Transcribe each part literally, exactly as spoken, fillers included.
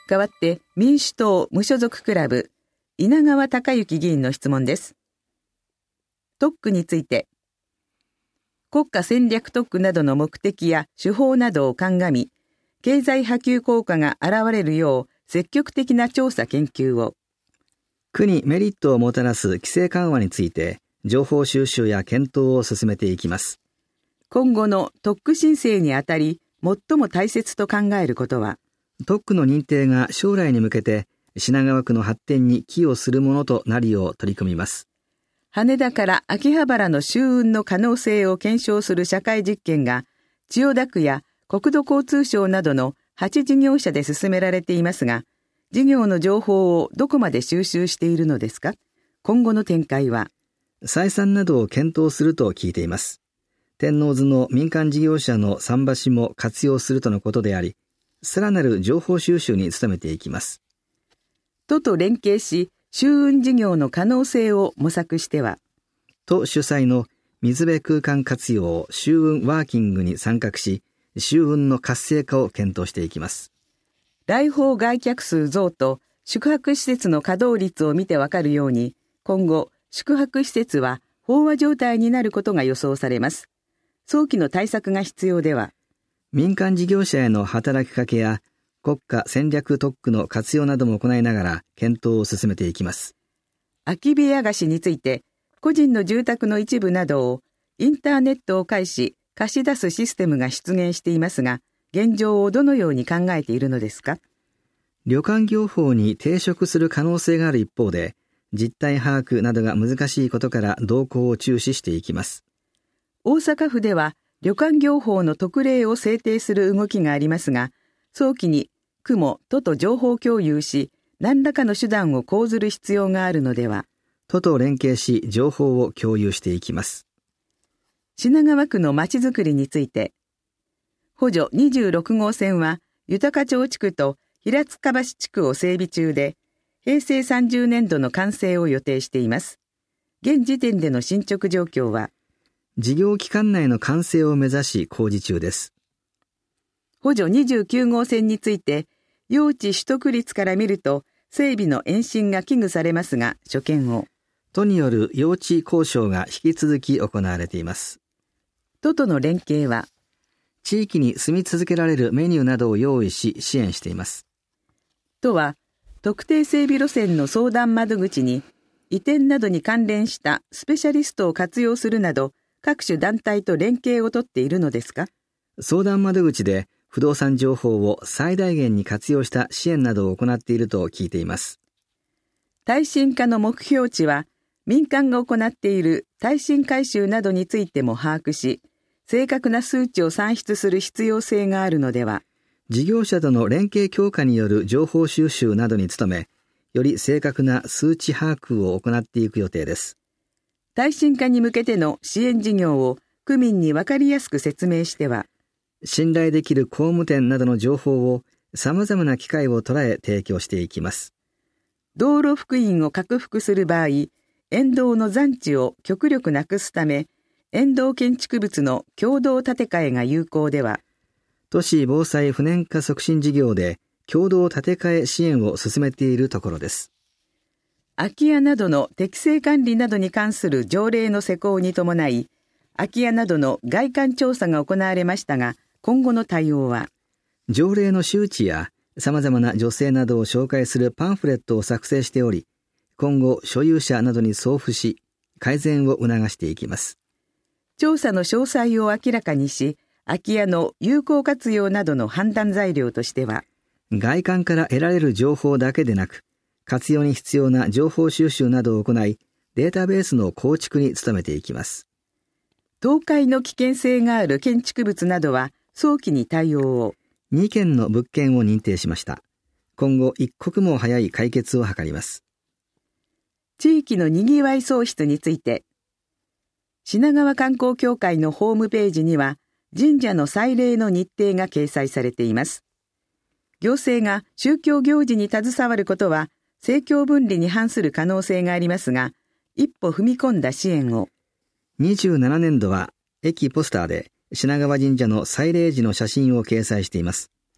代わって民主党無所属クラブ、稲川隆之議員の質問です。特区について、国家戦略特区などの目的や手法などを鑑み、経済波及効果が現れるよう積極的な調査研究を。 区にメリットをもたらす規制緩和について、情報収集や検討を進めていきます。 今後の特区申請にあたり、最も大切と考えることは、 特区の認定が将来に向けて品川区の発展に寄与するものとなるよう取り組みます。 羽田から秋葉原の舟運の可能性を検証する社会実験が、千代田区や国土交通省などのはち事業者で進められていますが、事業の情報をどこまで収集しているのですか？今後の展開は？ 再三などを検討すると聞いています。天王洲の民間事業者の桟橋も活用するとのことであり、さらなる情報収集に努めていきます。 都と連携し、舟運事業の可能性を模索しては、 都主催の水辺空間活用舟運ワーキングに参画し、舟運の活性化を検討していきます。 来訪外客数増と宿泊施設の稼働率を見てわかるように、今後、宿泊施設は飽和状態になることが予想されます。早期の対策が必要では、 民間事業者への働きかけや国家戦略特区の活用なども行いながら検討を進めていきます。 空き部屋貸しについて、個人の住宅の一部などをインターネットを介し貸し出すシステムが出現していますが、現状をどのように考えているのですか？ 旅館業法に抵触する可能性がある一方で、実態把握などが難しいことから動向を注視していきます。 大阪府では旅館業法の特例を制定する動きがありますが、早期に区も都と情報共有し、何らかの手段を講ずる必要があるのでは。 都と連携し、情報を共有していきます。 品川区のまちづくりについて、補助にじゅうろく号線は豊町地区と平塚橋地区を整備中で、へいせいさんじゅうねんどの完成を予定しています。現時点での進捗状況は、 事業期間内の完成を目指し工事中です。 補助にじゅうきゅう号線について、用地取得率から見ると、整備の延伸が危惧されますが、所見を。 都による用地交渉が引き続き行われています。 都との連携は、 地域に住み続けられるメニューなどを用意し支援しています。 都は、特定整備路線の相談窓口に、移転などに関連したスペシャリストを活用するなど、各種団体と連携をとっているのですか？ 相談窓口で不動産情報を最大限に活用した支援などを行っていると聞いています。 耐震化の目標値は、民間が行っている耐震改修などについても把握し、正確な数値を算出する必要性があるのでは。 事業者との連携強化による情報収集などに努め、より正確な数値把握を行っていく予定です。 耐震化に向けての支援事業を区民に分かりやすく説明しては、 信頼できる工務店などの情報を様々な機会を捉え提供していきます。 道路幅員を拡幅する場合、沿道の残地を極力なくすため、沿道建築物の共同建て替えが有効では、 都市防災不燃化促進事業で共同建て替え支援を進めているところです。 空き家などの適正管理などに関する条例の施行に伴い、空き家などの外観調査が行われましたが、今後の対応は、 条例の周知や様々な助成などを紹介するパンフレットを作成しており、今後所有者などに送付し、改善を促していきます。 調査の詳細を明らかにし、空き家の有効活用などの判断材料としては、 外観から得られる情報だけでなく、活用に必要な情報収集などを行い、データベースの構築に努めていきます。 倒壊の危険性がある建築物などは早期に対応を。 にけんの物件を認定しました。今後一刻も早い解決を図ります。 地域のにぎわい創出について、品川観光協会のホームページには神社の祭礼の日程が掲載されています。行政が宗教行事に携わることは政教分離に反する可能性がありますが、一歩踏み込んだ支援を。 にじゅうななねんどは駅ポスターで品川神社の祭礼時の写真を掲載しています。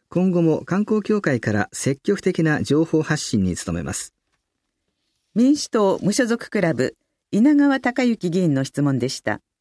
今後も観光協会から積極的な情報発信に努めます。 民主党無所属クラブ、稲川隆之議員の質問でした。